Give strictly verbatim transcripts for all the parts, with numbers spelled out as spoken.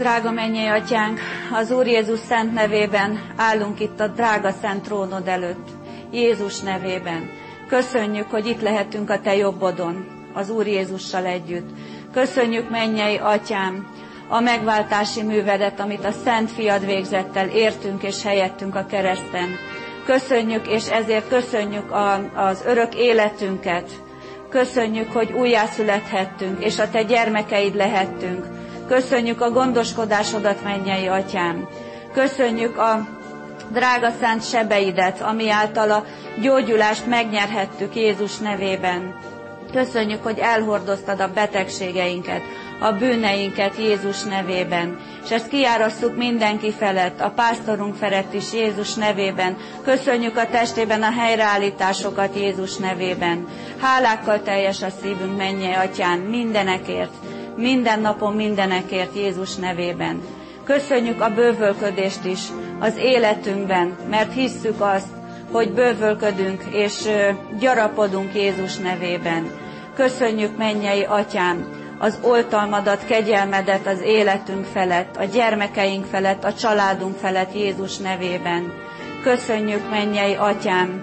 Drága mennyei Atyánk, az Úr Jézus szent nevében állunk itt a drága szent trónod előtt, Jézus nevében. Köszönjük, hogy itt lehetünk a Te jobbodon, az Úr Jézussal együtt. Köszönjük, mennyei Atyám, a megváltási művedet, amit a Szent Fiad végzett el, értünk és helyettünk a kereszten. Köszönjük, és ezért köszönjük a, az örök életünket. Köszönjük, hogy újjászülethettünk, és a Te gyermekeid lehettünk. Köszönjük a gondoskodásodat, mennyei Atyám. Köszönjük a drága szent sebeidet, ami által a gyógyulást megnyerhettük Jézus nevében. Köszönjük, hogy elhordoztad a betegségeinket, a bűneinket Jézus nevében. És ezt kiárasszuk mindenki felett, a pásztorunk felett is Jézus nevében. Köszönjük a testében a helyreállításokat Jézus nevében. Hálákkal teljes a szívünk, mennyei Atyán, mindenekért, minden napon mindenekért Jézus nevében. Köszönjük a bővölködést is az életünkben, mert hisszük azt, hogy bővölködünk és gyarapodunk Jézus nevében. Köszönjük, mennyei Atyám, az oltalmadat, kegyelmedet az életünk felett, a gyermekeink felett, a családunk felett Jézus nevében. Köszönjük, mennyei Atyám,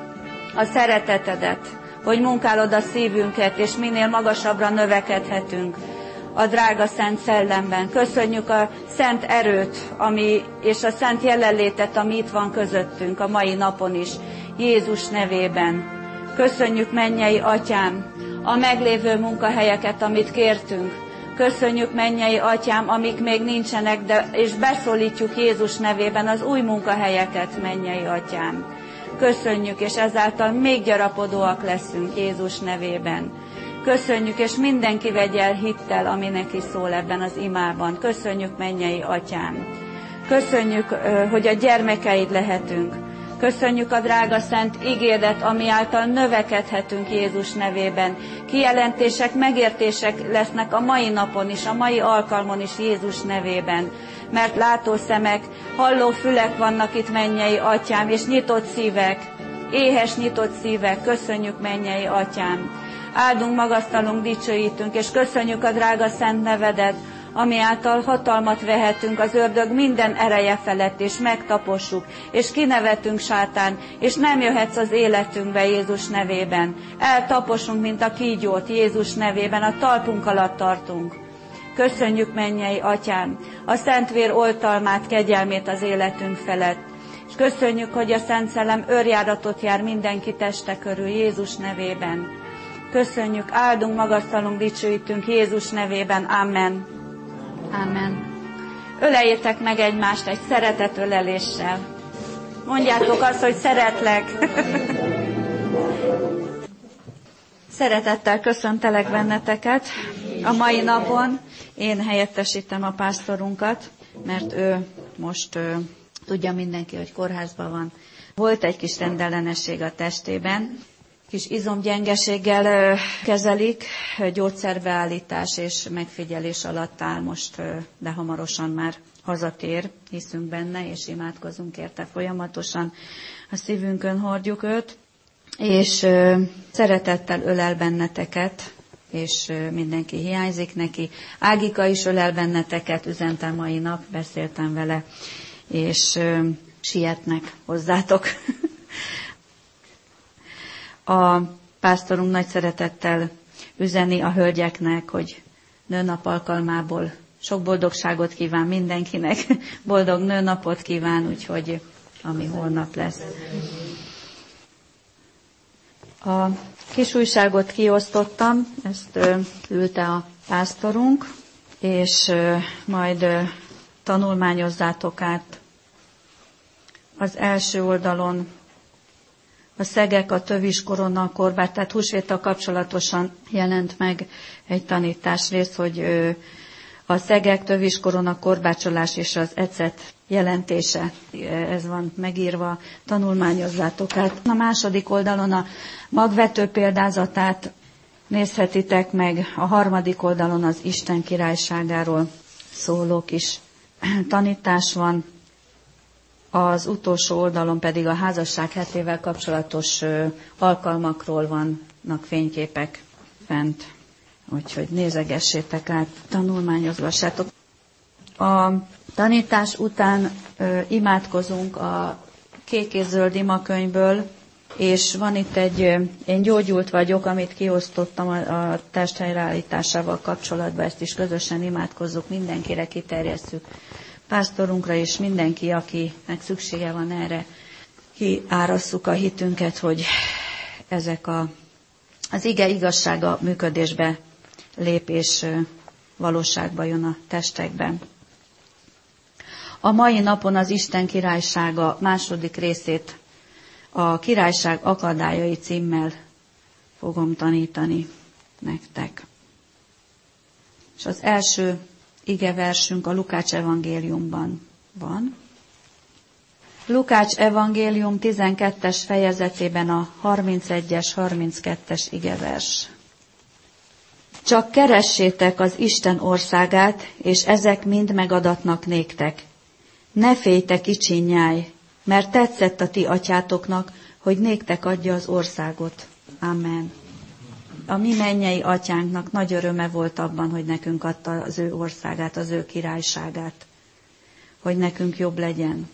a szeretetedet, hogy munkálod a szívünket, és minél magasabbra növekedhetünk a drága szent szellemben. Köszönjük a szent erőt, ami, és a szent jelenlétet, ami itt van közöttünk a mai napon is, Jézus nevében. Köszönjük, mennyei Atyám, a meglévő munkahelyeket, amit kértünk. Köszönjük, mennyei Atyám, amik még nincsenek, de, és beszólítjuk Jézus nevében az új munkahelyeket, mennyei Atyám. Köszönjük, és ezáltal még gyarapodóak leszünk Jézus nevében. Köszönjük, és mindenki vegye el hittel, ami neki szól ebben az imában. Köszönjük, mennyei Atyám. Köszönjük, hogy a gyermekeid lehetünk. Köszönjük a drága szent igédet, ami által növekedhetünk Jézus nevében. Kijelentések, megértések lesznek a mai napon is, a mai alkalmon is Jézus nevében. Mert látó szemek, halló fülek vannak itt, mennyei Atyám, és nyitott szívek, éhes nyitott szívek. Köszönjük, mennyei Atyám. Áldunk, magasztalunk, dicsőítünk, és köszönjük a drága szent nevedet, ami által hatalmat vehetünk az ördög minden ereje felett, és megtapossuk, és kinevetünk, sátán, és nem jöhetsz az életünkbe Jézus nevében. Eltaposunk, mint a kígyót Jézus nevében, a talpunk alatt tartunk. Köszönjük, mennyei Atyám, a Szentvér oltalmát, kegyelmét az életünk felett. És köszönjük, hogy a Szent Szellem őrjáratot jár mindenki teste körül Jézus nevében. Köszönjük, áldunk, magasztalunk, dicsőítünk Jézus nevében. Amen. Amen. Öleljétek meg egymást egy szeretetöleléssel. Mondjátok azt, hogy szeretlek. Szeretettel köszöntelek benneteket. A mai napon én helyettesítem a pásztorunkat, mert ő most ő, tudja mindenki, hogy kórházban van. Volt egy kis rendellenesség a testében, kis izomgyengeséggel ö, kezelik, gyógyszerbeállítás és megfigyelés alatt áll most, ö, de hamarosan már hazatér, hiszünk benne, és imádkozunk érte folyamatosan. A szívünkön hordjuk őt, és ö, szeretettel ölel benneteket, és ö, mindenki hiányzik neki. Ágika is ölel benneteket, üzentem mai nap, beszéltem vele, és ö, sietnek hozzátok. A pásztorunk nagy szeretettel üzeni a hölgyeknek, hogy nőnap alkalmából sok boldogságot kíván mindenkinek, boldog nőnapot kíván, úgyhogy ami holnap lesz. A kis újságot kiosztottam, ezt ö, küldte a pásztorunk, és ö, majd ö, tanulmányozzátok át. Az első oldalon a szegek, a töviskorona, a korbács, tehát húsvéttal kapcsolatosan jelent meg egy tanításrész, hogy a szegek, töviskorona, korbácsolás és az ecet jelentése. Ez van megírva, tanulmányozzátok át. A második oldalon a magvető példázatát nézhetitek meg, a harmadik oldalon az Isten királyságáról szóló kis tanítás van. Az utolsó oldalon pedig a házasság hetével kapcsolatos alkalmakról vannak fényképek fent. Úgyhogy nézegessétek át, tanulmányozgassátok. A tanítás után ö, imádkozunk a kék és zöld imakönyvből, és van itt egy, én gyógyult vagyok, amit kiosztottam a, a test helyreállításával kapcsolatban, ezt is közösen imádkozzuk, mindenkire kiterjesszük, pásztorunkra és mindenki, akinek szüksége van erre, kiárasszuk a hitünket, hogy ezek a, az ige igazsága működésbe lép, és valóságba jön a testekben. A mai napon az Isten királysága második részét a királyság akadályai címmel fogom tanítani nektek. És az első igeversünk a Lukács evangéliumban van. Lukács evangélium tizenkettes fejezetében a harmincegyes, harminckettes igevers. Csak keressétek az Isten országát, és ezek mind megadatnak néktek. Ne félj, kicsinyáj, mert tetszett a ti atyátoknak, hogy néktek adja az országot. Amen. A mi mennyei atyánknak nagy öröme volt abban, hogy nekünk adta az ő országát, az ő királyságát, hogy nekünk jobb legyen.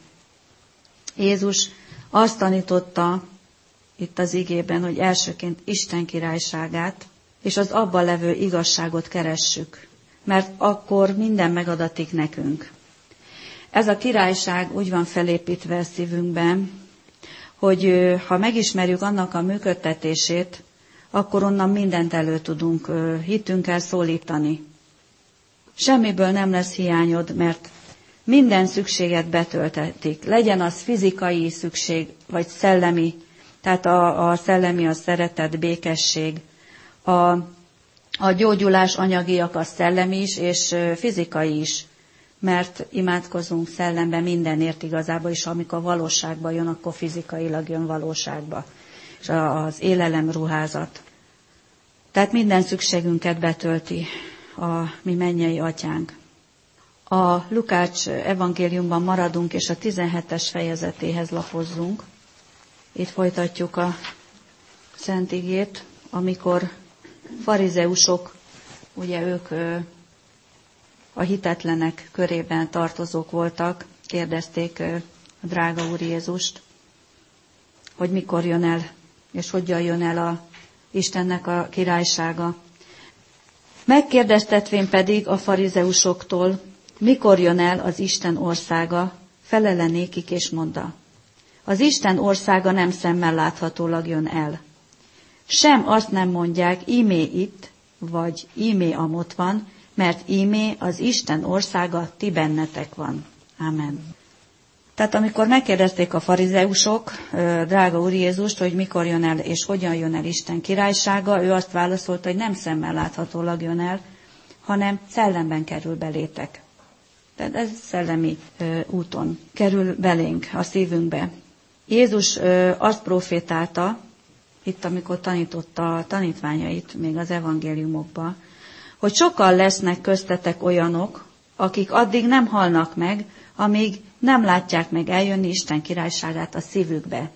Jézus azt tanította itt az igében, hogy elsőként Isten királyságát, és az abban levő igazságot keressük, mert akkor minden megadatik nekünk. Ez a királyság úgy van felépítve a szívünkben, hogy ha megismerjük annak a működtetését, akkor onnan mindent elő tudunk hitünkkel szólítani. Semmiből nem lesz hiányod, mert minden szükséget betöltetik. Legyen az fizikai szükség, vagy szellemi, tehát a, a szellemi a szeretet, békesség, a, a gyógyulás anyagiak, a szellemi is, és fizikai is. Mert imádkozunk szellemben mindenért igazából, és amikor valóságba jön, akkor fizikailag jön valóságba. És az élelem ruházat. Tehát minden szükségünket betölti a mi mennyei atyánk. A Lukács evangéliumban maradunk, és a tizenhetes fejezetéhez lapozzunk. Itt folytatjuk a Szent Igét, amikor farizeusok, ugye ők a hitetlenek körében tartozók voltak, kérdezték a drága Úr Jézust, hogy mikor jön el, és hogyan jön el a Istennek a királysága. Megkérdeztetvén pedig a farizeusoktól, mikor jön el az Isten országa, felele nékik és mondta, az Isten országa nem szemmel láthatólag jön el. Sem azt nem mondják, ímé itt, vagy ímé amott van, mert ímé az Isten országa ti bennetek van. Amen. Tehát amikor megkérdezték a farizeusok, drága Úr Jézust, hogy mikor jön el és hogyan jön el Isten királysága, ő azt válaszolta, hogy nem szemmel láthatólag jön el, hanem szellemben kerül belétek. Tehát ez szellemi úton kerül belénk, a szívünkbe. Jézus azt profétálta, itt amikor tanította a tanítványait még az evangéliumokba, hogy sokan lesznek köztetek olyanok, akik addig nem halnak meg, amíg nem látják meg eljönni Isten királyságát a szívükbe.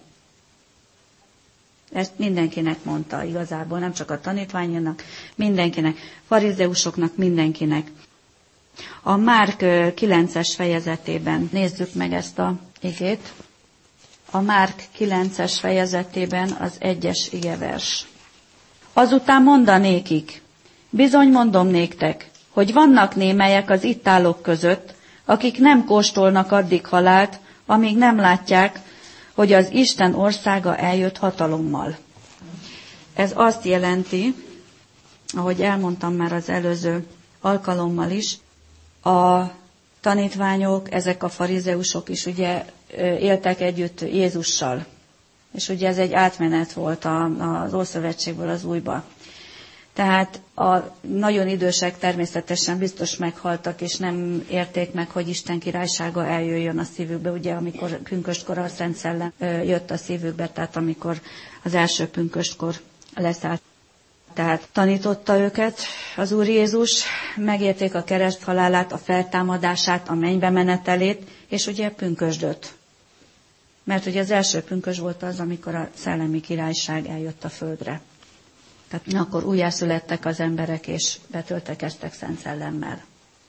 Ezt mindenkinek mondta igazából, nem csak a tanítványoknak, mindenkinek, farizeusoknak, mindenkinek. A Márk kilences fejezetében nézzük meg ezt a igét. A Márk kilences fejezetében az egyes igevers. Azután mondanékik, bizony mondom néktek, hogy vannak némelyek az itt állók között, akik nem kóstolnak addig halált, amíg nem látják, hogy az Isten országa eljött hatalommal. Ez azt jelenti, ahogy elmondtam már az előző alkalommal is, a tanítványok, ezek a farizeusok is ugye éltek együtt Jézussal. És ugye ez egy átmenet volt az Ószövetségből az Újba. Tehát a nagyon idősek természetesen biztos meghaltak, és nem érték meg, hogy Isten királysága eljöjjön a szívükbe, ugye amikor pünköstkor a Szent Szellem jött a szívükbe, tehát amikor az első pünköstkor leszállt. Tehát tanította őket az Úr Jézus, megérték a kereszthalálát, a feltámadását, a mennybe menetelét, és ugye pünkösdöt. Mert ugye az első pünkös volt az, amikor a szellemi királyság eljött a földre. Tehát akkor újjászülettek az emberek, és betöltekeztek Szent Szellemmel.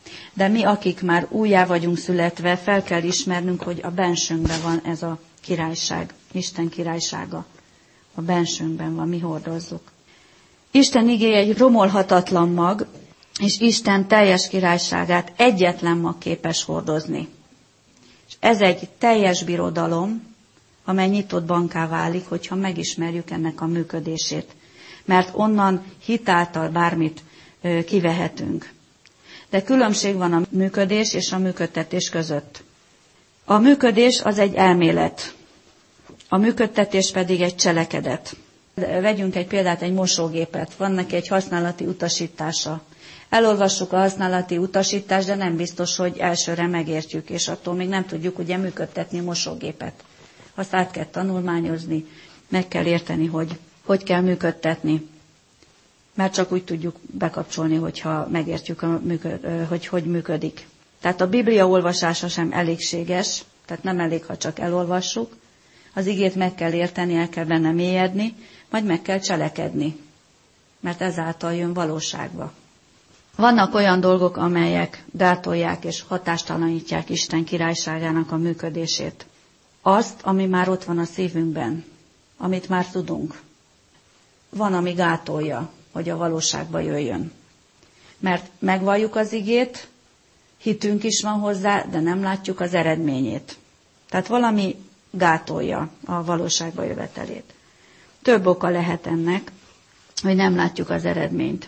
De mi, akik már újjá vagyunk születve, fel kell ismernünk, hogy a bensőnkben van ez a királyság, Isten királysága. A bensőnkben van, mi hordozzuk. Isten igéje egy romolhatatlan mag, és Isten teljes királyságát egyetlen mag képes hordozni. És ez egy teljes birodalom, amely nyitott banká válik, hogyha megismerjük ennek a működését. Mert onnan hitáltal bármit kivehetünk. De különbség van a működés és a működtetés között. A működés az egy elmélet, a működtetés pedig egy cselekedet. Vegyünk egy példát, egy mosógépet, van neki egy használati utasítása. Elolvassuk a használati utasítást, de nem biztos, hogy elsőre megértjük, és attól még nem tudjuk ugye működtetni a mosógépet. Azt át kell tanulmányozni, meg kell érteni, hogy hogy kell működtetni. Mert csak úgy tudjuk bekapcsolni, hogyha megértjük, a működ, hogy hogy működik. Tehát a Biblia olvasása sem elégséges, tehát nem elég, ha csak elolvassuk. Az igét meg kell érteni, el kell benne mélyedni, majd meg kell cselekedni, mert ezáltal jön valóságba. Vannak olyan dolgok, amelyek gátolják és hatástalanítják Isten királyságának a működését. Azt, ami már ott van a szívünkben, amit már tudunk. Van, ami gátolja, hogy a valóságba jöjjön. Mert megvalljuk az igét, hitünk is van hozzá, de nem látjuk az eredményét. Tehát valami gátolja a valóságba jövetelét. Több oka lehet ennek, hogy nem látjuk az eredményt.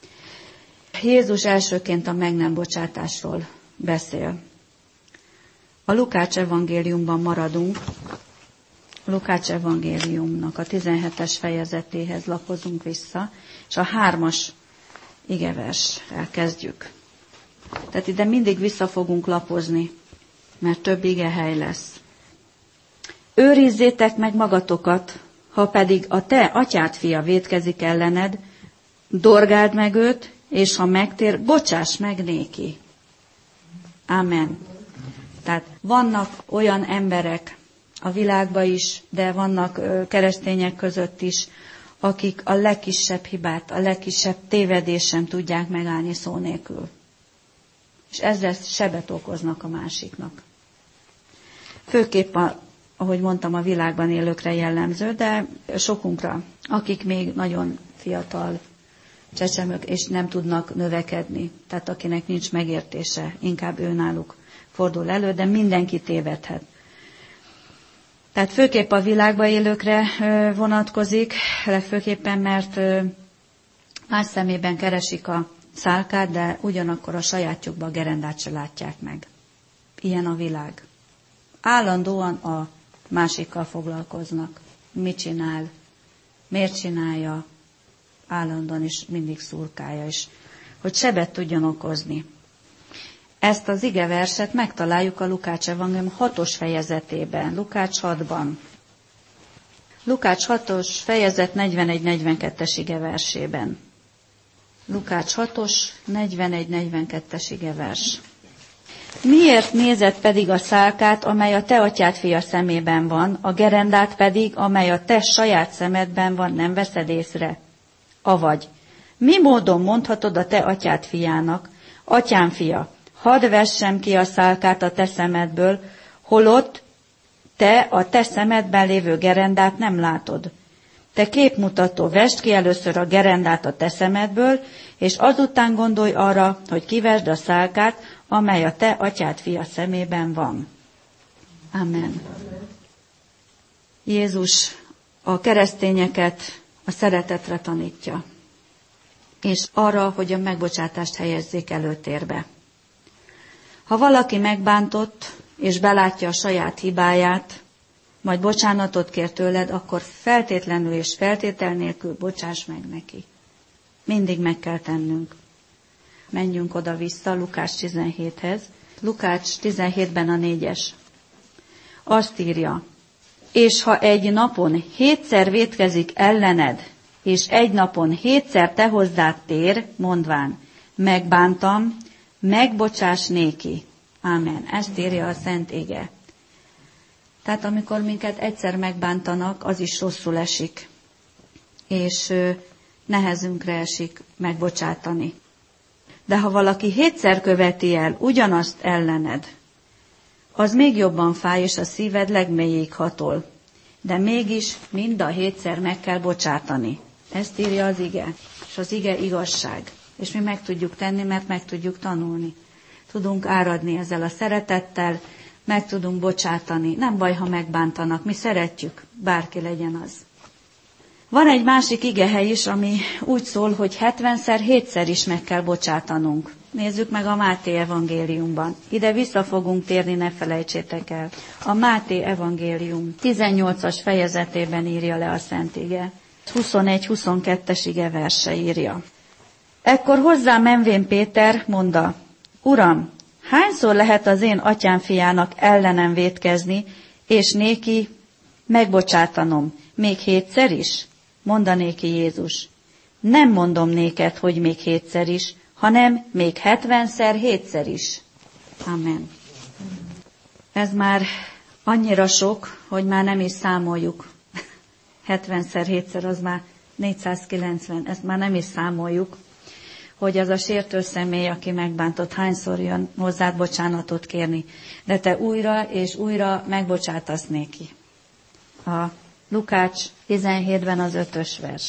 Jézus elsőként a meg nem bocsátásról beszél. A Lukács evangéliumban maradunk. A Lukács evangéliumnak a tizenhetes fejezetéhez lapozunk vissza, és a hármas igeverssel kezdjük. Tehát ide mindig vissza fogunk lapozni, mert több igehely lesz. Őrizzétek meg magatokat, ha pedig a te atyád fia vétkezik ellened, dorgáld meg őt, és ha megtér, bocsáss meg néki. Amen. Tehát vannak olyan emberek a világban is, de vannak keresztények között is, akik a legkisebb hibát, a legkisebb tévedést sem tudják megállni szó nélkül. És ezzel sebet okoznak a másiknak. Főképp, a, ahogy mondtam, a világban élőkre jellemző, de sokunkra, akik még nagyon fiatal csecsemők, és nem tudnak növekedni. Tehát akinek nincs megértése, inkább őnáluk fordul elő, de mindenki tévedhet. Tehát főképp a világban élőkre vonatkozik, legfőképpen, mert más szemében keresik a szálkát, de ugyanakkor a sajátjukban a gerendát se látják meg. Ilyen a világ. Állandóan a másikkal foglalkoznak. Mit csinál? Miért csinálja? Állandóan is mindig szurkálja is, hogy sebet tudjon okozni. Ezt az igeverset megtaláljuk a Lukács evangélium hatos fejezetében, Lukács hatban. Lukács hatos fejezet negyvenegy-negyvenkettes igeversében. Lukács hatos, negyvenegy-negyvenkettes igevers. Miért nézed pedig a szálkát, amely a te atyád fia szemében van, a gerendát pedig, amely a te saját szemedben van, nem veszed észre? Avagy, mi módon mondhatod a te atyád fiának, atyám fia, hadd vessem ki a szálkát a te szemedből, holott te a te szemedben lévő gerendát nem látod. Te képmutató, vesd ki először a gerendát a te szemedből, és azután gondolj arra, hogy kivesd a szálkát, amely a te atyád fia szemében van. Amen. Jézus a keresztényeket a szeretetre tanítja, és arra, hogy a megbocsátást helyezzék előtérbe. Ha valaki megbántott, és belátja a saját hibáját, majd bocsánatot kér tőled, akkor feltétlenül és feltétel nélkül bocsáss meg neki. Mindig meg kell tennünk. Menjünk oda-vissza Lukács tizenhéthez. Lukács tizenhétben a négyes. Azt írja, és ha egy napon hétszer vétkezik ellened, és egy napon hétszer te hozzád tér, mondván, megbántam, megbocsáss néki. Ámen. Ezt írja a Szent Ige. Tehát amikor minket egyszer megbántanak, az is rosszul esik, és nehezünkre esik megbocsátani. De ha valaki hétszer követi el ugyanazt ellened, az még jobban fáj, és a szíved legmélyéig hatol. De mégis mind a hétszer meg kell bocsátani. Ezt írja az ige, és az ige igazság. És mi meg tudjuk tenni, mert meg tudjuk tanulni. Tudunk áradni ezzel a szeretettel, meg tudunk bocsátani. Nem baj, ha megbántanak, mi szeretjük, bárki legyen az. Van egy másik igehely is, ami úgy szól, hogy hetvenszer, hétszer is meg kell bocsátanunk. Nézzük meg a Máté evangéliumban. Ide vissza fogunk térni, ne felejtsétek el. A Máté evangélium tizennyolcas fejezetében írja le a Szent Ige. huszonegy-huszonkettes ige verse írja. Ekkor hozzá menvén Péter mondta, Uram, hányszor lehet az én atyám fiának ellenem vétkezni, és néki megbocsátanom, még hétszer is? Mondanéki Jézus. Nem mondom néked, hogy még hétszer is, hanem még hetvenszer, hétszer is. Amen. Ez már annyira sok, hogy már nem is számoljuk. hetvenszer, hétszer, az már négyszázkilencven, ezt már nem is számoljuk, hogy az a sértő személy, aki megbántott, hányszor jön hozzád bocsánatot kérni. De te újra és újra megbocsátasz néki. A Lukács tizenhétben az ötös vers.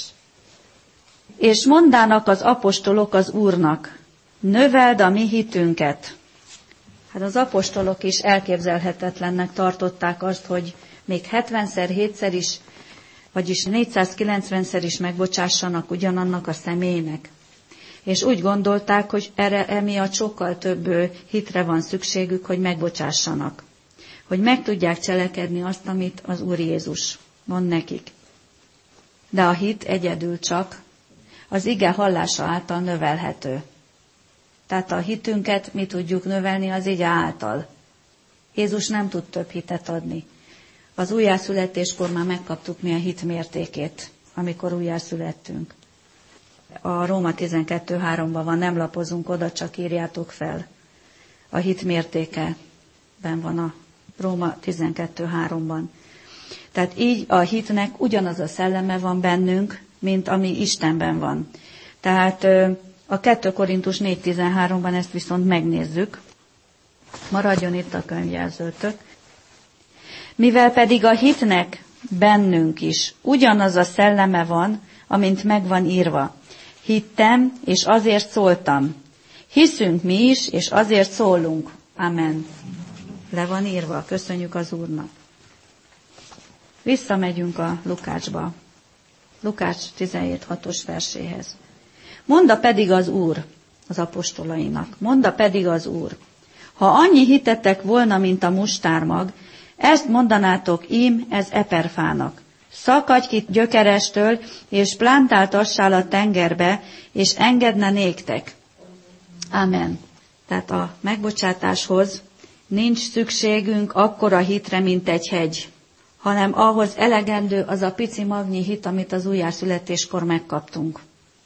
És mondának az apostolok az Úrnak, növeld a mi hitünket. Hát az apostolok is elképzelhetetlennek tartották azt, hogy még hetvenszer, hétszer is, vagyis négyszázkilencvenszer is megbocsássanak ugyanannak a személynek. És úgy gondolták, hogy erre emiatt sokkal több hitre van szükségük, hogy megbocsássanak. Hogy meg tudják cselekedni azt, amit az Úr Jézus mond nekik. De a hit egyedül csak az ige hallása által növelhető. Tehát a hitünket mi tudjuk növelni az ige által. Jézus nem tud több hitet adni. Az újjászületéskor már megkaptuk mi a hit mértékét, amikor újjászülettünk. A Róma tizenkettő háromban van, nem lapozunk oda, csak írjátok fel. A hit mértékeben van a Róma tizenkettő háromban. Tehát így a hitnek ugyanaz a szelleme van bennünk, mint ami Istenben van. Tehát a kettő Korintus négy tizenháromban ezt viszont megnézzük. Maradjon itt a könyvjelzőtök. Mivel pedig a hitnek bennünk is ugyanaz a szelleme van, amint megvan írva. Hittem, és azért szóltam. Hiszünk mi is, és azért szólunk. Amen. Le van írva, köszönjük az Úrnak. Visszamegyünk a Lukácsba. Lukács tizenhét hatos verséhez. Monda pedig az Úr az apostolainak. Monda pedig az Úr. Ha annyi hitetek volna, mint a mustármag, ezt mondanátok ím, ez eperfának. Szakadj ki gyökerestől, és plántáltassál a tengerbe, és engedne néktek. Amen. Tehát a megbocsátáshoz nincs szükségünk akkora hitre, mint egy hegy, hanem ahhoz elegendő az a pici magnyi hit, amit az újjászületéskor megkaptunk.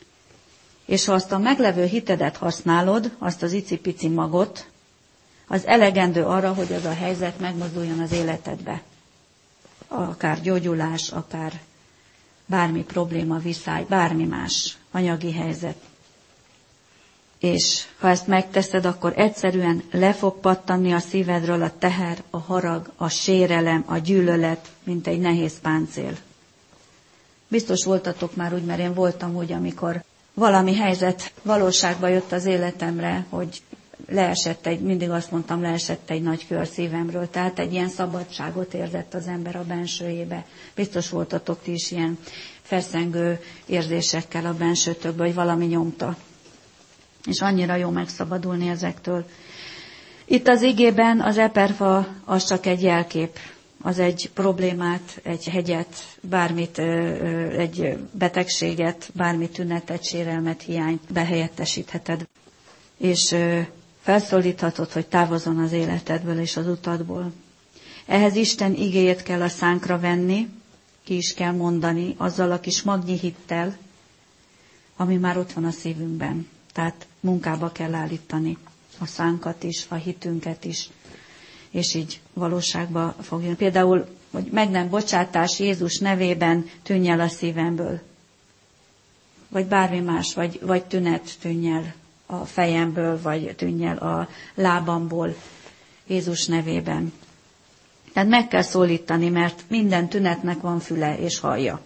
És ha azt a meglevő hitedet használod, azt az icipici magot, az elegendő arra, hogy az a helyzet megmozduljon az életedbe. Akár gyógyulás, akár bármi probléma, viszály, bármi más anyagi helyzet. És ha ezt megteszed, akkor egyszerűen le fog pattanni a szívedről a teher, a harag, a sérelem, a gyűlölet, mint egy nehéz páncél. Biztos voltatok már úgy, mert én voltam úgy, amikor valami helyzet valóságba jött az életemre, hogy leesett egy, mindig azt mondtam, leesett egy nagy kő a szívemről, tehát egy ilyen szabadságot érzett az ember a bensőjébe. Biztos voltatok ti is ilyen feszengő érzésekkel a bensőtökbe, hogy valami nyomta. És annyira jó megszabadulni ezektől. Itt az igében az eperfa az csak egy jelkép, az egy problémát, egy hegyet, bármit, egy betegséget, bármi tünetet, sérelmet, hiányt behelyettesítheted. És felszólíthatod, hogy távozzon az életedből és az utadból. Ehhez Isten igéjét kell a szánkra venni, ki is kell mondani, azzal a kis magnyi hittel, ami már ott van a szívünkben. Tehát munkába kell állítani a szánkat is, a hitünket is, és így valóságba fogjon. Például, hogy meg nem bocsátás Jézus nevében tűnj el a szívemből. Vagy bármi más, vagy, vagy tünet tűnj el. a fejemből, vagy tűnj el a lábamból Jézus nevében. Tehát meg kell szólítani, mert minden tünetnek van füle és hallja.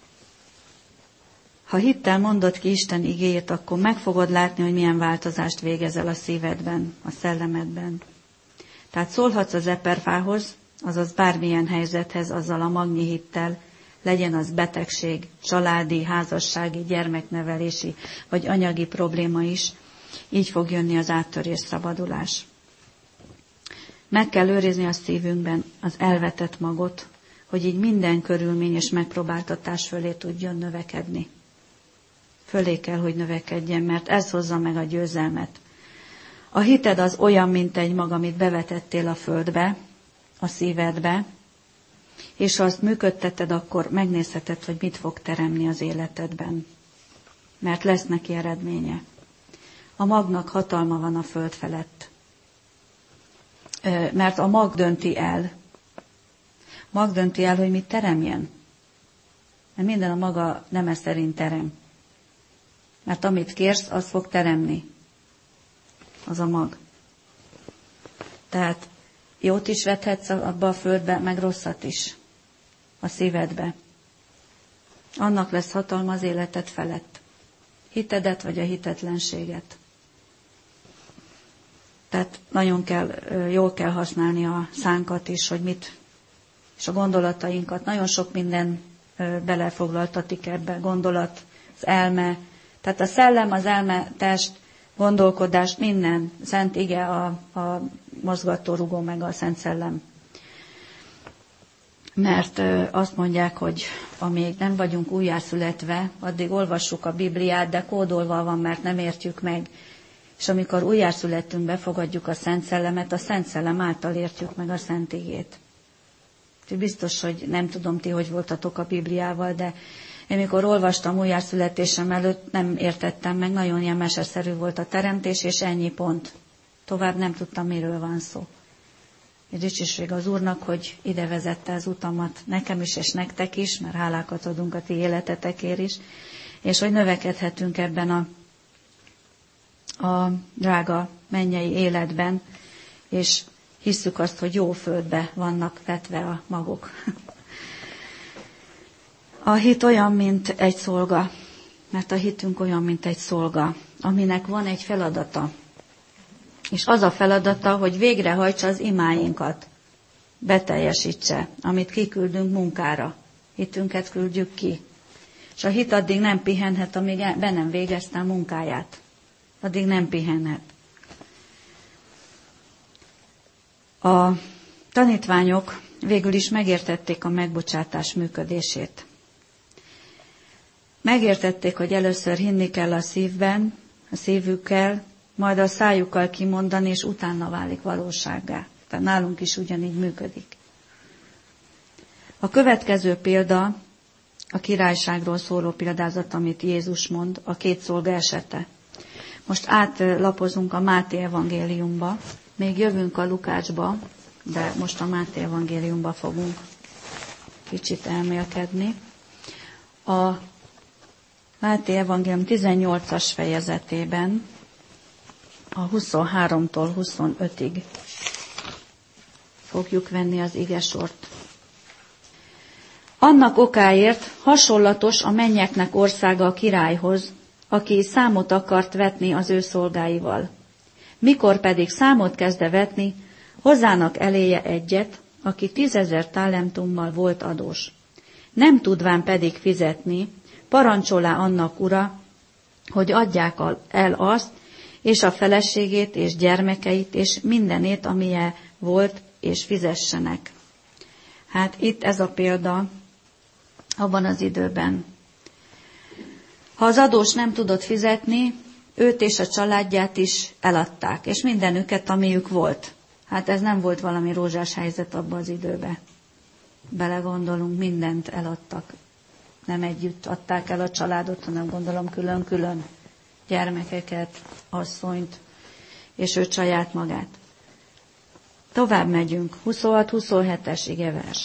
Ha hittel mondod ki Isten igéjét, akkor meg fogod látni, hogy milyen változást végezel a szívedben, a szellemedben. Tehát szólhatsz az eperfához, azaz bármilyen helyzethez, azzal a magnyi hittel, legyen az betegség, családi, házassági, gyermeknevelési vagy anyagi probléma is, így fog jönni az áttörés, szabadulás. Meg kell őrizni a szívünkben az elvetett magot, hogy így minden körülmény és megpróbáltatás fölé tudjon növekedni. Fölé kell, hogy növekedjen, mert ez hozza meg a győzelmet. A hited az olyan, mint egy mag, amit bevetettél a földbe, a szívedbe, és ha azt működteted, akkor megnézheted, hogy mit fog teremni az életedben. Mert lesz neki eredménye. A magnak hatalma van a föld felett. Mert a mag dönti el. Mag dönti el, hogy mit teremjen. Mert minden a maga neme szerint terem. Mert amit kérsz, az fog teremni. Az a mag. Tehát jót is vethetsz abba a földbe, meg rosszat is. A szívedbe. Annak lesz hatalma az életed felett. Hitedet vagy a hitetlenséget. Tehát nagyon kell, jól kell használni a szánkat is, hogy mit, és a gondolatainkat. Nagyon sok minden belefoglaltatik ebbe, gondolat, az elme. Tehát a szellem, az elme, test, gondolkodás, minden, szent ige, a, a mozgatórugó, meg a szent szellem. Mert azt mondják, hogy amíg nem vagyunk újjászületve, addig olvassuk a Bibliát, de kódolva van, mert nem értjük meg. És amikor újjászületünk, befogadjuk a Szent Szellemet, a Szent Szellem által értjük meg a Szent Igét. Biztos, hogy nem tudom ti, hogy voltatok a Bibliával, de én mikor olvastam újjászületésem előtt, nem értettem meg, nagyon ilyen meseszerű volt a teremtés, és ennyi pont. Tovább nem tudtam, miről van szó. Dicsőség az Úrnak, hogy ide vezette az utamat nekem is, és nektek is, mert hálákat adunk a ti életetekért is, és hogy növekedhetünk ebben a, a drága mennyei életben, és hisszük azt, hogy jó földbe vannak vetve a magok. A hit olyan, mint egy szolga, mert a hitünk olyan, mint egy szolga, aminek van egy feladata. És az a feladata, hogy végrehajtsa az imáinkat, beteljesítse, amit kiküldünk munkára. Hitünket küldjük ki. És a hit addig nem pihenhet, amíg be nem végezte a munkáját. Addig nem pihenhet. A tanítványok végül is megértették a megbocsátás működését. Megértették, hogy először hinni kell a szívben, a szívükkel, majd a szájukkal kimondani, és utána válik valósággá. Tehát nálunk is ugyanígy működik. A következő példa, a királyságról szóló példázat, amit Jézus mond, a két szolga esete. Most átlapozunk a Máté evangéliumba, még jövünk a Lukácsba, de most a Máté evangéliumba fogunk kicsit elmélkedni. A Máté evangélium tizennyolcas fejezetében, a huszonháromtól huszonötig fogjuk venni az igesort. Annak okáért hasonlatos a mennyeknek országa a királyhoz, aki számot akart vetni az ő szolgáival. Mikor pedig számot kezdte vetni, hozzának eléje egyet, aki tízezer talentummal volt adós. Nem tudván pedig fizetni, parancsolá annak ura, hogy adják el azt, és a feleségét, és gyermekeit, és mindenét, amilyen volt, és fizessenek. Hát itt ez a példa abban az időben. Ha az adós nem tudott fizetni, őt és a családját is eladták, és mindenüket, amiük volt. Hát ez nem volt valami rózsás helyzet abban az időben. Belegondolunk, mindent eladtak. Nem együtt adták el a családot, hanem gondolom külön-külön gyermekeket, asszonyt, és ő saját magát. Tovább megyünk, huszonhat-huszonhetes igevers.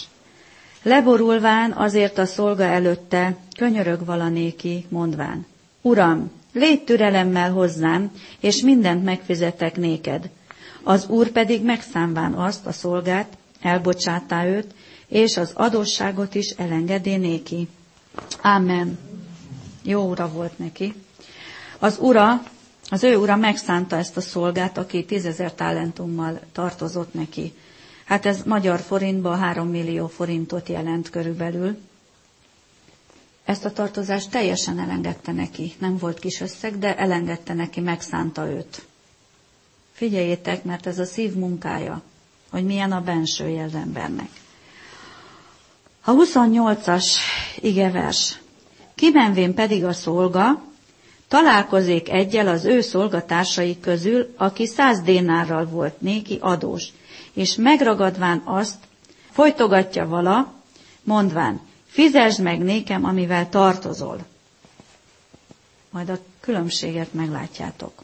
Leborulván azért a szolga előtte könyörög valanéki, mondván: Uram, légy türelemmel hozzám, és mindent megfizetek néked. Az úr pedig megszámván azt, a szolgát, elbocsátá őt, és az adósságot is elengedé néki. Ámen. Jó ura volt neki. Az ura, az ő ura megszánta ezt a szolgát, aki tízezer talentummal tartozott neki. Hát ez magyar forintban három millió forintot jelent körülbelül. Ezt a tartozást teljesen elengedte neki. Nem volt kis összeg, de elengedte neki, megszánta őt. Figyeljétek, mert ez a szív munkája, hogy milyen a bensője az embernek. A huszonnyolcas igevers. Kimenvén pedig a szolga, találkozik egyel az ő szolgatársai közül, aki száz dénárral volt néki adós, és megragadván azt, folytogatja vala, mondván, fizesd meg nékem, amivel tartozol. Majd a különbséget meglátjátok.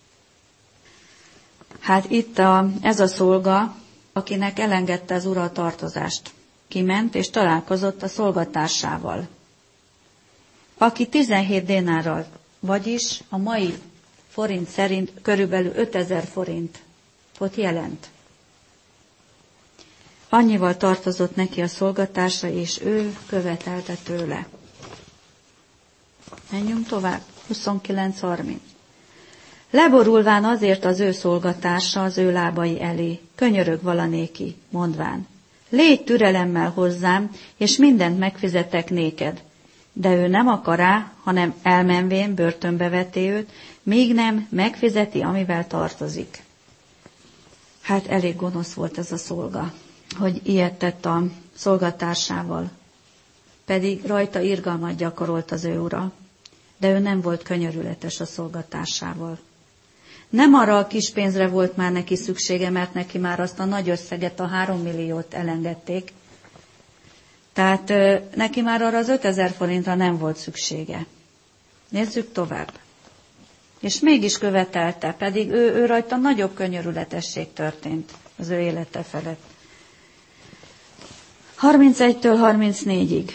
Hát itt a, ez a szolga, akinek elengedte az ura a tartozást. Kiment és találkozott a szolgatársával, aki tizenhét dénárral, vagyis a mai forint szerint körülbelül ötezer forintot jelent. Annyival tartozott neki a szolgatársa, és ő követelte tőle. Menjünk tovább. huszonkilenc harminc. Leborulván azért az ő szolgatársa az ő lábai elé, könyörög valanéki, mondván, légy türelemmel hozzám, és mindent megfizetek néked. De ő nem akará, hanem elmenvén börtönbe veté őt, míg nem megfizeti, amivel tartozik. Hát elég gonosz volt ez a szolga, hogy ilyet tett a szolgatársával. Pedig rajta irgalmat gyakorolt az ő ura, de ő nem volt könyörületes a szolgatársával. Nem arra a kis pénzre volt már neki szüksége, mert neki már azt a nagy összeget, a három milliót elengedték. Tehát neki már arra az ötezer forintra nem volt szüksége. Nézzük tovább. És mégis követelte, pedig ő, ő rajta nagyobb könyörületesség történt az ő élete felett. harmincegytől harmincnégyig.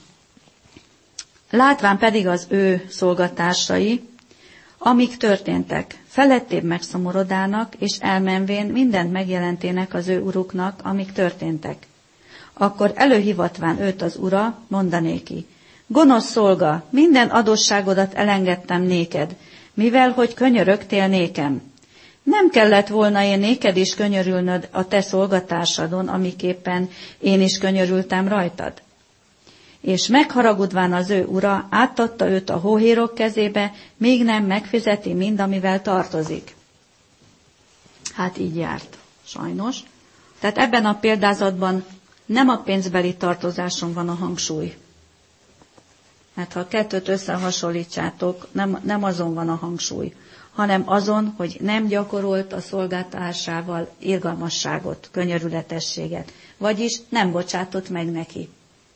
Látván pedig az ő szolgatársai, amik történtek, felettébb megszomorodának, és elmenvén mindent megjelentének az ő uruknak, amik történtek. Akkor előhivatván őt az ura, mondanéki, gonosz szolga, minden adósságodat elengedtem néked, mivel hogy könyörögtél nékem. Nem kellett volna én néked is könyörülnöd a te szolgatársadon, amiképpen én is könyörültem rajtad. És megharagudván az ő ura, átadta őt a hóhérok kezébe, míg nem megfizeti mind, amivel tartozik. Hát így járt, sajnos. Tehát ebben a példázatban nem a pénzbeli tartozáson van a hangsúly. Mert ha a kettőt összehasonlítsátok, nem, nem azon van a hangsúly, hanem azon, hogy nem gyakorolt a szolgátársával irgalmasságot, könyörületességet, vagyis nem bocsátott meg neki.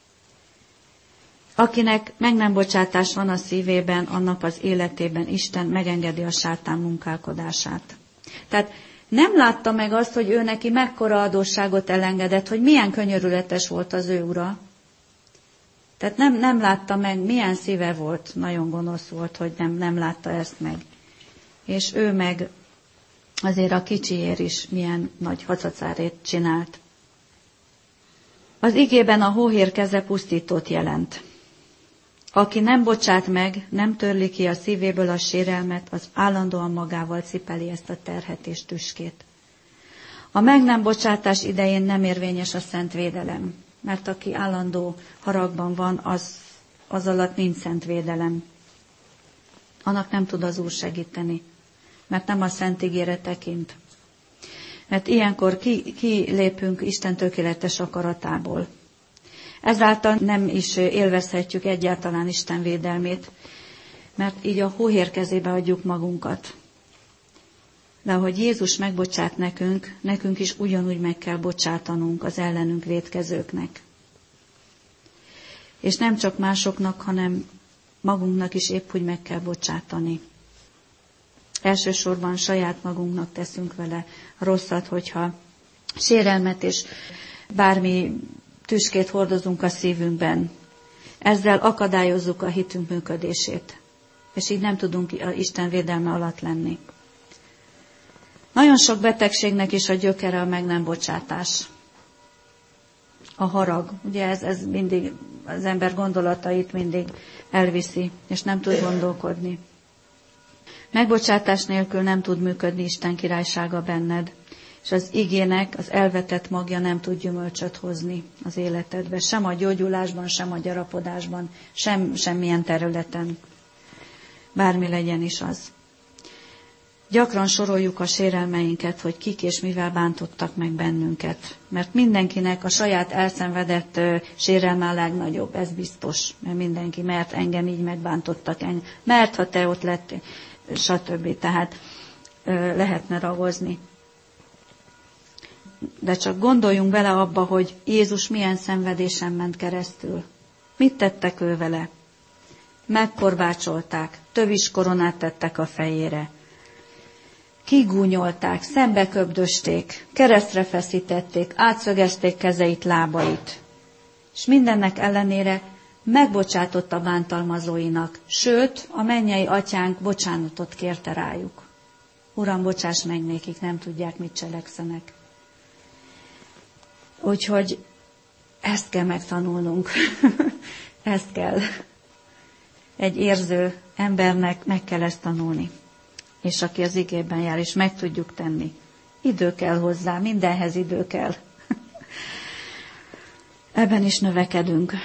Akinek meg nem bocsátás van a szívében, annak az életében Isten megengedi a sátán munkálkodását. Tehát nem látta meg azt, hogy ő neki mekkora adósságot elengedett, hogy milyen könyörületes volt az ő ura. Tehát nem, nem látta meg, milyen szíve volt, nagyon gonosz volt, hogy nem, nem látta ezt meg. És ő meg azért a kicsiért is milyen nagy hacacárét csinált. Az igében a hóhér keze pusztítót jelent. Aki nem bocsát meg, nem törli ki a szívéből a sérelmet, az állandóan magával cipeli ezt a terhet és tüskét. A meg nem bocsátás idején nem érvényes a szent védelem, mert aki állandó haragban van, az, az alatt nincs szent védelem. Annak nem tud az Úr segíteni, mert nem a szent ígére tekint. Mert ilyenkor ki, kilépünk Isten tökéletes akaratából. Ezáltal nem is élvezhetjük egyáltalán Isten védelmét, mert így a hóhér kezébe adjuk magunkat. De ahogy Jézus megbocsát nekünk, nekünk is ugyanúgy meg kell bocsátanunk az ellenünk vétkezőknek. És nem csak másoknak, hanem magunknak is épp úgy meg kell bocsátani. Elsősorban saját magunknak teszünk vele rosszat, hogyha sérelmet és bármi tüskét hordozunk a szívünkben. Ezzel akadályozzuk a hitünk működését. és így nem tudunk Isten védelme alatt lenni. Nagyon sok betegségnek is a gyökere a meg nem bocsátás. A harag. Ugye ez, ez mindig az ember gondolatait mindig elviszi, és nem tud gondolkodni. Megbocsátás nélkül nem tud működni Isten királysága benned, és az igének az elvetett magja nem tud gyümölcsöt hozni az életedbe, sem a gyógyulásban, sem a gyarapodásban, sem semmilyen területen. Bármi legyen is az. Gyakran soroljuk a sérelmeinket, hogy kik és mivel bántottak meg bennünket. Mert mindenkinek a saját elszenvedett sérelme a legnagyobb, ez biztos. Mert mindenki, mert engem így megbántottak, engem, mert ha te ott lettél, stb. Tehát lehetne ragozni. De csak gondoljunk bele abba, hogy Jézus milyen szenvedésen ment keresztül. Mit tettek ő vele? Megkorbácsolták, tövis koronát tettek a fejére. Kigúnyolták, szembeköbdösték, keresztre feszítették, átszögezték kezeit, lábait. És mindennek ellenére megbocsátott a bántalmazóinak, sőt, a mennyei atyánk bocsánatot kérte rájuk. Uram, bocsáss meg nékik, nem tudják, mit cselekszenek. Úgyhogy ezt kell megtanulnunk. Ezt kell. Egy érző embernek meg kell ezt tanulni. És aki az igében jár, és meg tudjuk tenni. Idő kell hozzá, mindenhez idő kell. Ebben is növekedünk.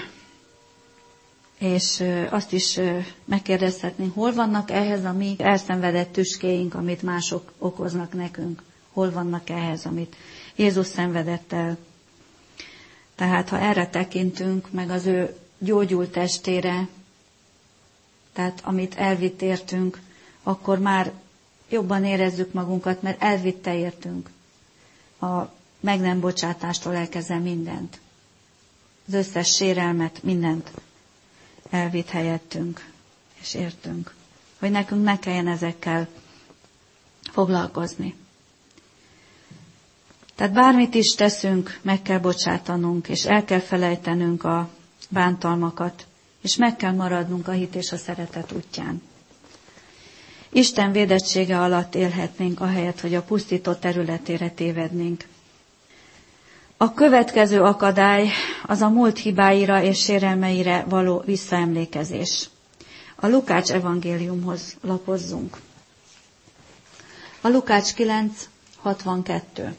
És azt is megkérdezhetnénk, hol vannak ehhez a mi elszenvedett tüskéink, amit mások okoznak nekünk? Hol vannak ehhez, amit Jézus szenvedett el? Tehát ha erre tekintünk, meg az ő gyógyult testére, tehát amit elvitt értünk, akkor már jobban érezzük magunkat, mert elvitte értünk. A meg nem bocsátástól elkezdve mindent. Az összes sérelmet, mindent elvitt helyettünk, és értünk. Hogy nekünk ne kelljen ezekkel foglalkozni. Tehát bármit is teszünk, meg kell bocsátanunk, és el kell felejtenünk a bántalmakat, és meg kell maradnunk a hit és a szeretet útján. Isten védettsége alatt élhetnénk, ahelyett, hogy a pusztító területére tévednénk. A következő akadály az a múlt hibáira és sérelmeire való visszaemlékezés. A Lukács evangéliumhoz lapozzunk. A Lukács kilenc hatvankettő.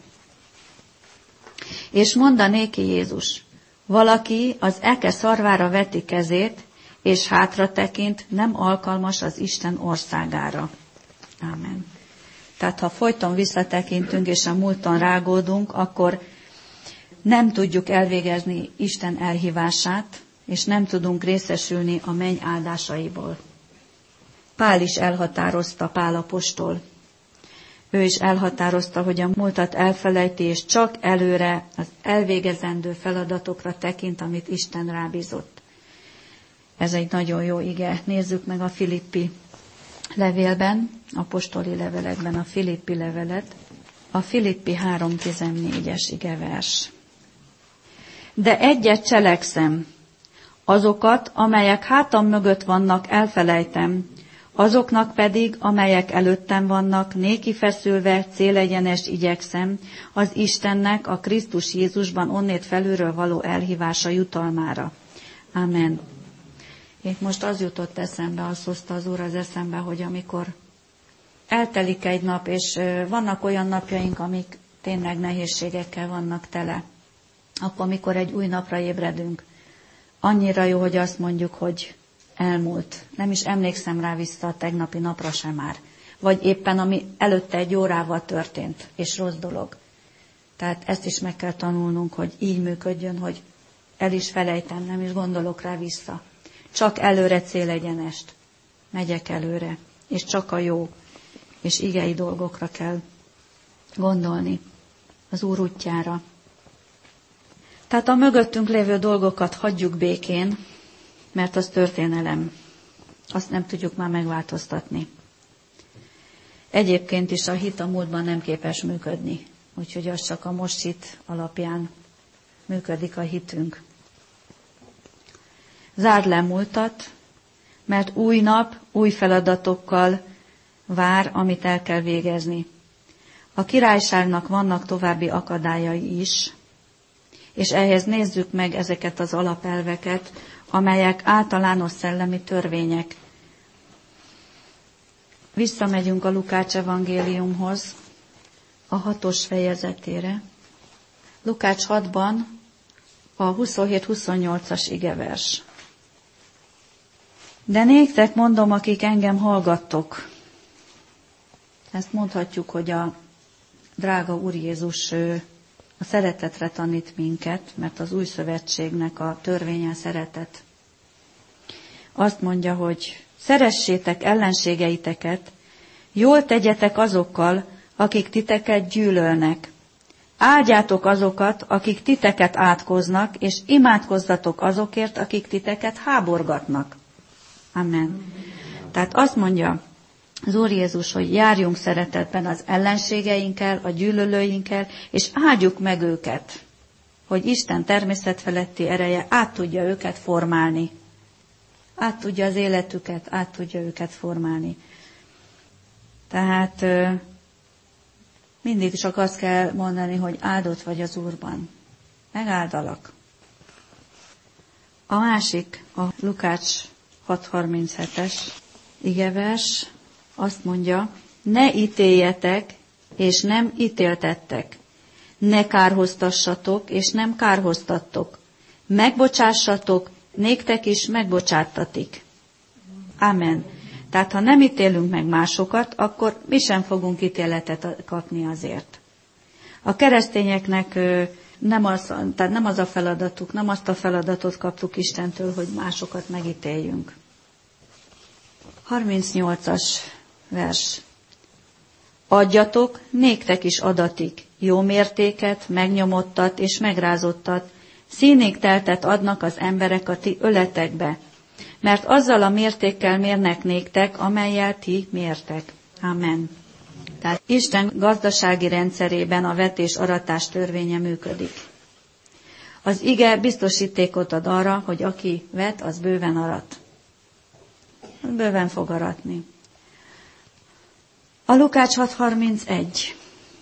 És mondanéki Jézus, valaki az eke szarvára veti kezét, és hátra tekint, nem alkalmas az Isten országára. Ámen. Tehát ha folyton visszatekintünk, és a múlton rágódunk, akkor nem tudjuk elvégezni Isten elhívását, és nem tudunk részesülni a menny áldásaiból. Pál is elhatározta, Pál apostol. Ő is elhatározta, hogy a múltat elfelejti, és csak előre az elvégezendő feladatokra tekint, amit Isten rábízott. Ez egy nagyon jó ige. Nézzük meg a Filippi levélben, apostoli levelekben a Filippi levelet, a Filippi három tizennégyes igevers. De egyet cselekszem, azokat, amelyek hátam mögött vannak, elfelejtem, azoknak pedig, amelyek előttem vannak, néki feszülve, célegyenes igyekszem, az Istennek a Krisztus Jézusban onnét felülről való elhívása jutalmára. Amen. Itt most az jutott eszembe, azt hozta az Úr az eszembe, hogy amikor eltelik egy nap, és vannak olyan napjaink, amik tényleg nehézségekkel vannak tele, akkor amikor egy új napra ébredünk, annyira jó, hogy azt mondjuk, hogy elmúlt. Nem is emlékszem rá vissza a tegnapi napra sem már. Vagy éppen ami előtte egy órával történt, és rossz dolog. Tehát ezt is meg kell tanulnunk, hogy így működjön, hogy el is felejtem, nem is gondolok rá vissza. Csak előre célegyenest. Megyek előre. És csak a jó és igei dolgokra kell gondolni. Az Úr útjára. Tehát a mögöttünk lévő dolgokat hagyjuk békén, mert az történelem. Azt nem tudjuk már megváltoztatni. Egyébként is a hit a múltban nem képes működni. Úgyhogy az csak a most hit alapján működik a hitünk. Zárd le múltat, mert új nap, új feladatokkal vár, amit el kell végezni. A királyságnak vannak további akadályai is, és ehhez nézzük meg ezeket az alapelveket, amelyek általános szellemi törvények. Visszamegyünk a Lukács evangéliumhoz, a hatos fejezetére. Lukács hatban a huszonhét-huszonnyolcas igevers. De néktek mondom, akik engem hallgattok. Ezt mondhatjuk, hogy a drága Úr Jézus a szeretetre tanít minket, mert az új szövetségnek a törvénye szeretet. Azt mondja, hogy szeressétek ellenségeiteket, jól tegyetek azokkal, akik titeket gyűlölnek. Áldjátok azokat, akik titeket átkoznak, és imádkozzatok azokért, akik titeket háborgatnak. Amen. Tehát azt mondja az Úr Jézus, hogy járjunk szeretetben az ellenségeinkkel, a gyűlölőinkkel, és áldjuk meg őket, hogy Isten természetfeletti ereje át tudja őket formálni. Át tudja az életüket, át tudja őket formálni. Tehát mindig csak azt kell mondani, hogy áldott vagy az Úrban. Megáldalak. A másik, a Lukács hat harminchetes igevers azt mondja, ne ítéljetek, és nem ítéltettek. Ne kárhoztassatok, és nem kárhoztattok. Megbocsássatok, néktek is megbocsáttatik. Amen. Tehát ha nem ítélünk meg másokat, akkor mi sem fogunk ítéletet kapni azért. A keresztényeknek nem az, tehát nem az a feladatuk, nem azt a feladatot kaptuk Istentől, hogy másokat megítéljünk. harmincnyolcas vers. Adjatok, néktek is adatik, jó mértéket, megnyomottat és megrázottat, színékteltet adnak az emberek a ti öletekbe, mert azzal a mértékkel mérnek néktek, amellyel ti mértek. Amen. Tehát Isten gazdasági rendszerében a vetés-aratás törvénye működik. Az ige biztosítékot ad arra, hogy aki vet, az bőven arat. Bőven fog aratni. A Lukács hat harmincegy.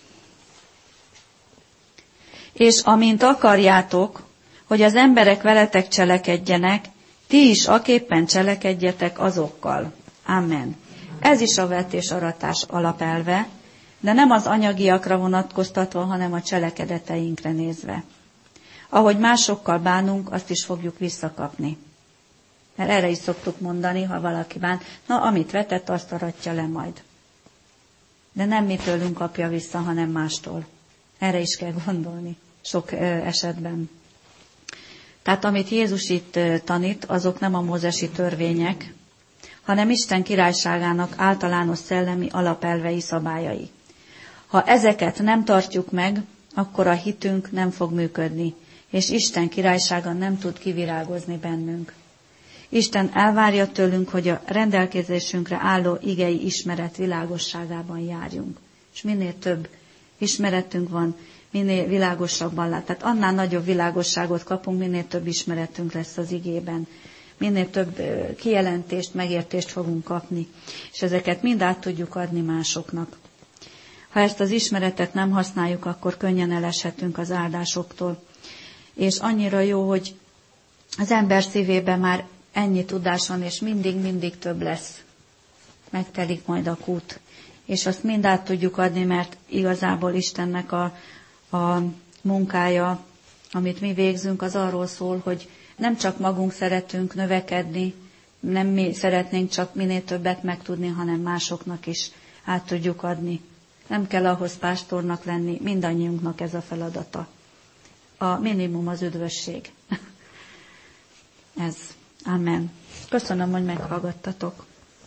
És amint akarjátok, hogy az emberek veletek cselekedjenek, ti is aképpen cselekedjetek azokkal. Amen. Ez is a vetés-aratás alapelve, de nem az anyagiakra vonatkoztatva, hanem a cselekedeteinkre nézve. Ahogy másokkal bánunk, azt is fogjuk visszakapni. Mert erre is szoktuk mondani, ha valaki bán, na, amit vetett, azt aratja le majd. De nem mi tőlünk kapja vissza, hanem mástól. Erre is kell gondolni sok esetben. Tehát amit Jézus itt tanít, azok nem a mózesi törvények, hanem Isten királyságának általános szellemi alapelvei, szabályai. Ha ezeket nem tartjuk meg, akkor a hitünk nem fog működni, és Isten királysága nem tud kivirágozni bennünk. Isten elvárja tőlünk, hogy a rendelkezésünkre álló igei ismeret világosságában járjunk. És minél több ismeretünk van, minél világosabban lát. Tehát annál nagyobb világosságot kapunk, minél több ismeretünk lesz az igében. Minél több kijelentést, megértést fogunk kapni. És ezeket mind át tudjuk adni másoknak. Ha ezt az ismeretet nem használjuk, akkor könnyen eleshetünk az áldásoktól. És annyira jó, hogy az ember szívében már ennyi tudás van, és mindig-mindig több lesz. Megtelik majd a kút. És azt mind át tudjuk adni, mert igazából Istennek a, a munkája, amit mi végzünk, az arról szól, hogy nem csak magunk szeretünk növekedni, nem mi szeretnénk csak minél többet megtudni, hanem másoknak is át tudjuk adni. Nem kell ahhoz pásztornak lenni, mindannyiunknak ez a feladata. A minimum az üdvösség. Ez. Amen. Köszönöm, hogy meghallgattatok.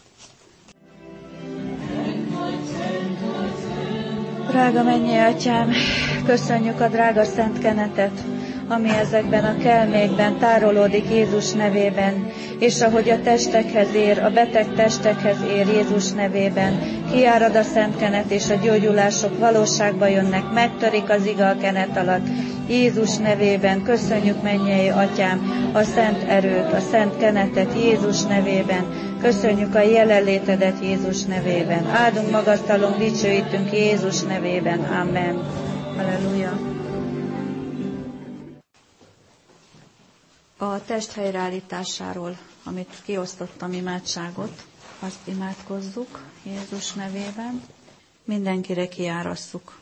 Drága mennyei Atyám, köszönjük a drága szent kenetet, ami ezekben a kelmékben tárolódik Jézus nevében, és ahogy a testekhez ér, a beteg testekhez ér Jézus nevében, kiárad a szent kenet, és a gyógyulások valóságba jönnek, megtörik az iga a kenet alatt. Jézus nevében köszönjük, mennyei Atyám, a szent erőt, a szent kenetet Jézus nevében. Köszönjük a jelenlétedet Jézus nevében. Áldunk, magasztalunk, dicsőítünk Jézus nevében. Amen. Halleluja. A test helyreállításáról, amit kiosztottam imádságot, azt imádkozzuk Jézus nevében. Mindenkire kiárasszuk.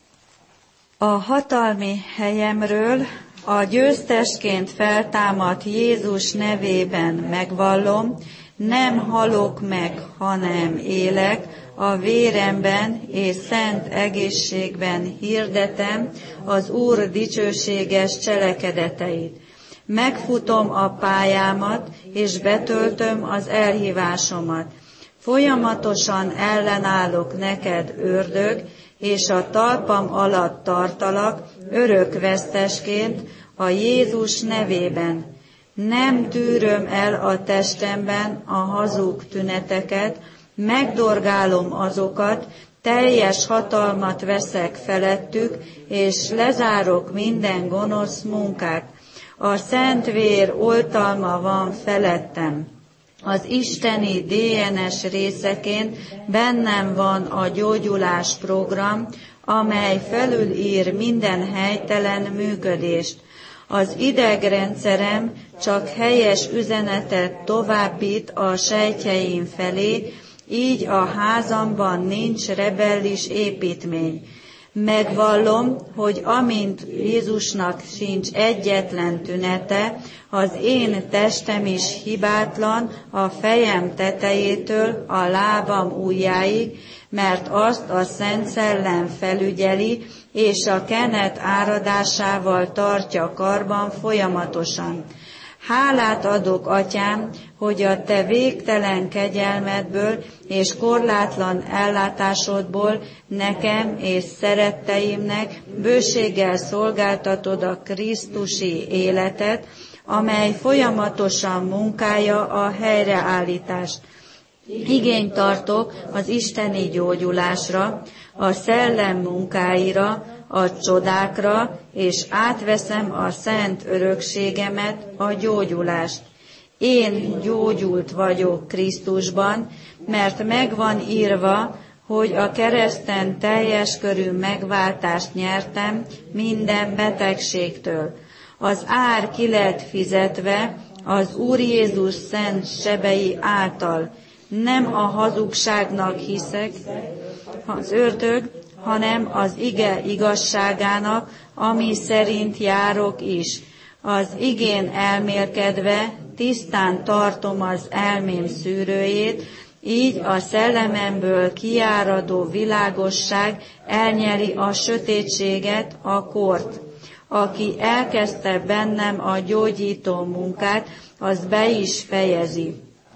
A hatalmi helyemről a győztesként feltámadt Jézus nevében megvallom, nem halok meg, hanem élek, a véremben és szent egészségben hirdetem az Úr dicsőséges cselekedeteit. Megfutom a pályámat, és betöltöm az elhívásomat. Folyamatosan ellenállok neked, ördög, és a talpam alatt tartalak örökvesztesként a Jézus nevében. Nem tűröm el a testemben a hazug tüneteket, megdorgálom azokat, teljes hatalmat veszek felettük, és lezárok minden gonosz munkát. A szent vér oltalma van felettem. Az isteni dé en es részeként bennem van a gyógyulás program, amely felülír minden helytelen működést. Az idegrendszerem csak helyes üzenetet továbbít a sejtjeim felé, így a házamban nincs rebellis építmény. Megvallom, hogy amint Jézusnak sincs egyetlen tünete, az én testem is hibátlan a fejem tetejétől a lábam ujjáig, mert azt a Szent Szellem felügyeli, és a kenet áradásával tartja karban folyamatosan. Hálát adok, Atyám, hogy a te végtelen kegyelmedből és korlátlan ellátásodból nekem és szeretteimnek bőséggel szolgáltatod a krisztusi életet, amely folyamatosan munkálja a helyreállítást. Igényt tartok az isteni gyógyulásra, a szellem munkáira, a csodákra, és átveszem a szent örökségemet, a gyógyulást. Én gyógyult vagyok Krisztusban, mert megvan írva, hogy a kereszten teljes körű megváltást nyertem minden betegségtől. Az ár ki lett fizetve az Úr Jézus szent sebei által. Nem a hazugságnak hiszek, az ördög, hanem az ige igazságának, ami szerint járok is. Az igén elmélkedve tisztán tartom az elmém szűrőjét, így a szellememből kiáradó világosság elnyeli a sötétséget, a kort. Aki elkezdte bennem a gyógyító munkát, az be is fejezi.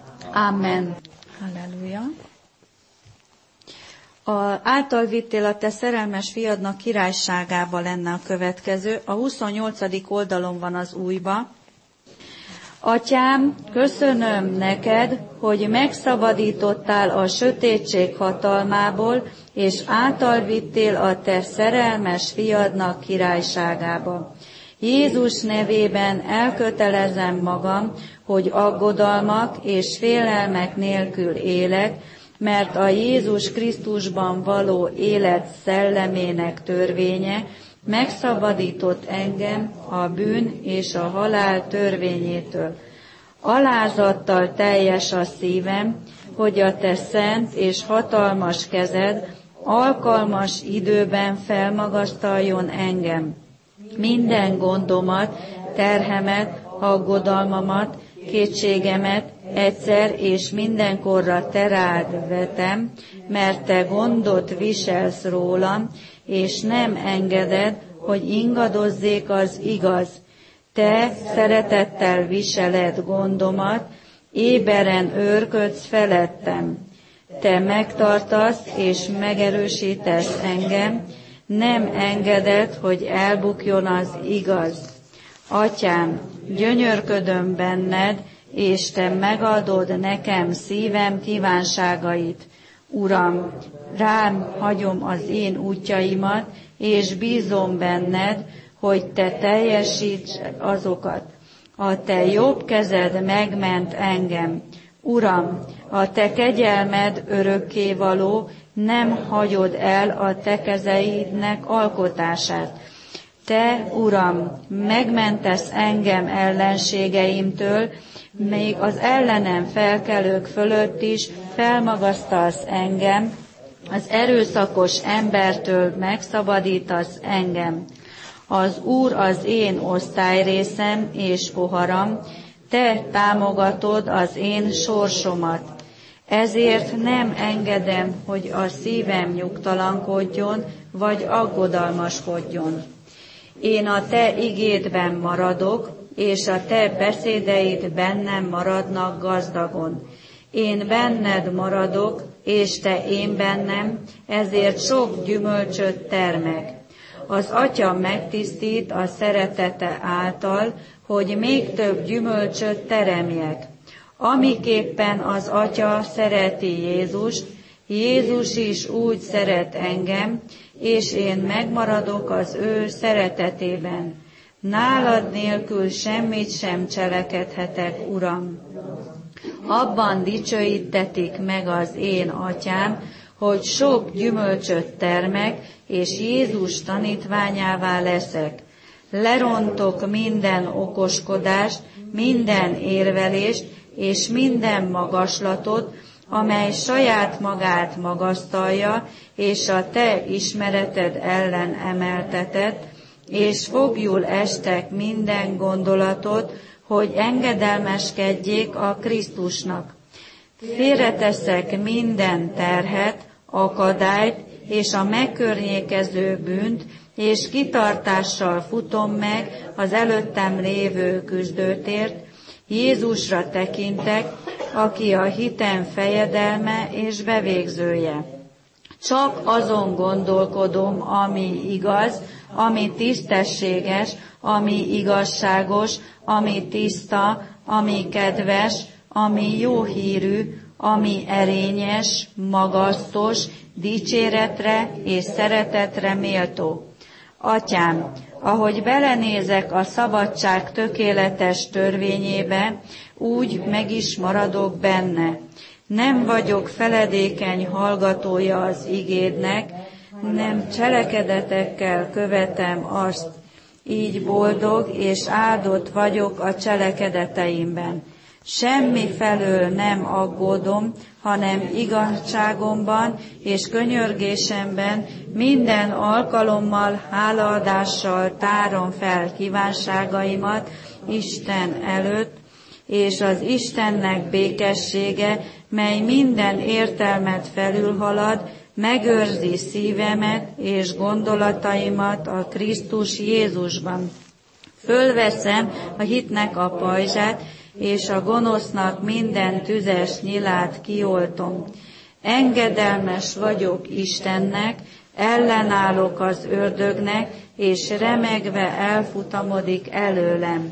Amen. Halleluja. A által vittél a te szerelmes fiadnak királyságába lenne a következő. A huszonnyolcadik oldalon van az újba. Atyám, köszönöm neked, hogy megszabadítottál a sötétség hatalmából, és által vittél a te szerelmes fiadnak királyságába. Jézus nevében elkötelezem magam, hogy aggodalmak és félelmek nélkül élek, mert a Jézus Krisztusban való élet szellemének törvénye megszabadított engem a bűn és a halál törvényétől. Alázattal teljes a szívem, hogy a te szent és hatalmas kezed alkalmas időben felmagasztaljon engem. Minden gondomat, terhemet, aggodalmamat, kétségemet egyszer és mindenkorra te rád vetem, mert te gondot viselsz rólam, és nem engeded, hogy ingadozzék az igaz. Te szeretettel viseled gondomat, éberen őrködsz felettem. Te megtartasz és megerősítesz engem, nem engeded, hogy elbukjon az igaz. Atyám, gyönyörködöm benned, és te megadod nekem szívem kívánságait. Uram, rám hagyom az én útjaimat, és bízom benned, hogy te teljesíts azokat. A te jobb kezed megment engem. Uram, a te kegyelmed örökkévaló, nem hagyod el a te kezeidnek alkotását. Te, Uram, megmentesz engem ellenségeimtől, még az ellenem felkelők fölött is felmagasztalsz engem, az erőszakos embertől megszabadítasz engem. Az Úr az én osztályrészem és poharam, te támogatod az én sorsomat. Ezért nem engedem, hogy a szívem nyugtalankodjon, vagy aggodalmaskodjon. Én a te igédben maradok, és a te beszédeid bennem maradnak gazdagon. Én benned maradok, és te én bennem, ezért sok gyümölcsöt termek. Az Atya megtisztít a szeretete által, hogy még több gyümölcsöt teremjek. Amiképpen az Atya szereti Jézust, Jézus is úgy szeret engem, és én megmaradok az ő szeretetében. Nálad nélkül semmit sem cselekedhetek, Uram. Abban dicsőítetik meg az én Atyám, hogy sok gyümölcsöt termek, és Jézus tanítványává leszek. Lerontok minden okoskodást, minden érvelést, és minden magaslatot, amely saját magát magasztalja, és a te ismereted ellen emeltetett, és fogjul estek minden gondolatot, hogy engedelmeskedjék a Krisztusnak. Félreteszek minden terhet, akadályt és a megkörnyékező bűnt, és kitartással futom meg az előttem lévő küzdőtért, Jézusra tekintek, aki a hitem fejedelme és bevégzője. Csak azon gondolkodom, ami igaz, ami tisztességes, ami igazságos, ami tiszta, ami kedves, ami jó hírű, ami erényes, magasztos, dicséretre és szeretetre méltó. Atyám, ahogy belenézek a szabadság tökéletes törvényébe, úgy meg is maradok benne. Nem vagyok feledékeny hallgatója az igédnek, nem cselekedetekkel követem azt. Így boldog és áldott vagyok a cselekedeteimben. Semmi felől nem aggódom, hanem igazságomban és könyörgésemben minden alkalommal hálaadással tárom fel kívánságaimat Isten előtt, és az Istennek békessége, mely minden értelmet felülhalad, megőrzi szívemet és gondolataimat a Krisztus Jézusban. Fölveszem a hitnek a pajzsát, és a gonosznak minden tüzes nyilát kioltom. Engedelmes vagyok Istennek, ellenállok az ördögnek, és remegve elfutamodik előlem.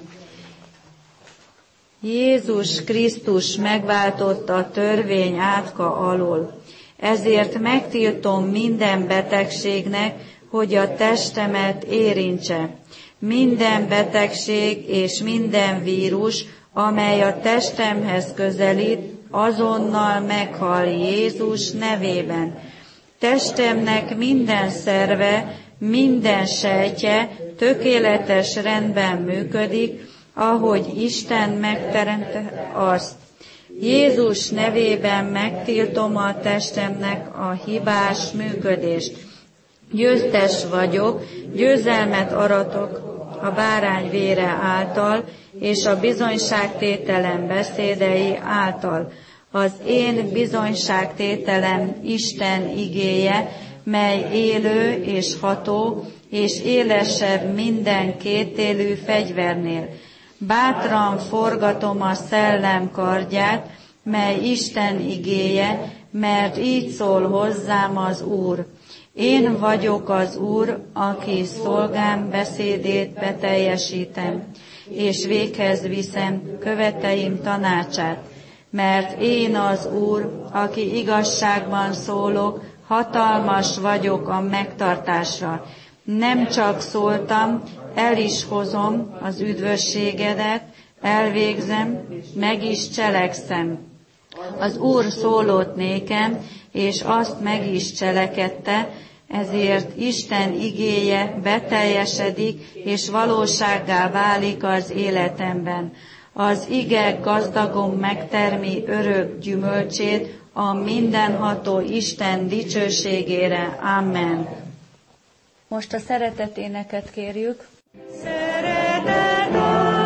Jézus Krisztus megváltotta a törvény átka alól. Ezért megtiltom minden betegségnek, hogy a testemet érintse. Minden betegség és minden vírus, amely a testemhez közelít, azonnal meghal Jézus nevében. Testemnek minden szerve, minden sejtje tökéletes rendben működik, ahogy Isten megteremte azt. Jézus nevében megtiltom a testemnek a hibás működést. Győztes vagyok, győzelmet aratok a bárány vére által, és a bizonyságtételem beszédei által. Az én bizonyságtételem Isten igéje, mely élő és ható, és élesebb minden kétélű fegyvernél. Bátran forgatom a szellem kardját, mely Isten igéje, mert így szól hozzám az Úr. Én vagyok az Úr, aki szolgám beszédét beteljesítem, és véghez viszem követeim tanácsát, mert én az Úr, aki igazságban szólok, hatalmas vagyok a megtartásra. Nem csak szóltam, el is hozom az üdvösségedet, elvégzem, meg is cselekszem. Az Úr szólott nékem, és azt meg is cselekedte, ezért Isten igéje beteljesedik, és valósággá válik az életemben. Az ige gazdagon megtermi örök gyümölcsét a mindenható Isten dicsőségére. Amen. Most a szereteténeket kérjük. Szeretet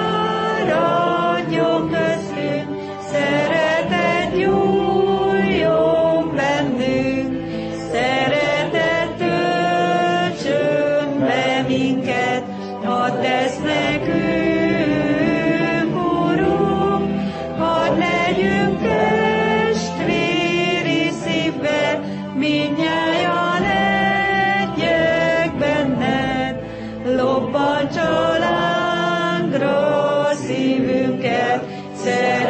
áradjon köztünk, szeretet gyújjon bennünk, szeretet töltsön be minket, hadd tesz nekünk, Urunk, hadd legyünk testvéri szívvel, mindnyájan egyek benned, lobbantsa lángra szívünket, szeretet